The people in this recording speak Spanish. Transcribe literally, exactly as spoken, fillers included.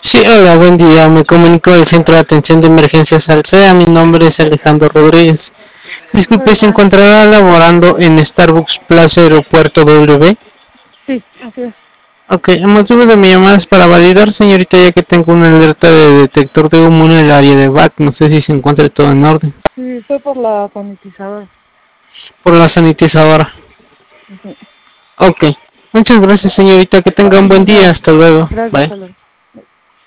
Sí, hola, buen día. Me comunico del Centro de Atención de Emergencias Alsea. Mi nombre es Alejandro Rodríguez. Disculpe, ¿se Hola. encontrará laborando en Starbucks Plaza Aeropuerto W? Sí, así es. Ok, el motivo de mi llamada es para validar, señorita, ya que tengo una alerta de detector de humo en el área de B A C. No sé si se encuentra todo en orden. Sí, fue por la sanitizadora. Por la sanitizadora. Ujú. Ok. Muchas gracias, señorita. Que tenga un buen De día. nada. Hasta luego. Gracias, Bye. hasta luego.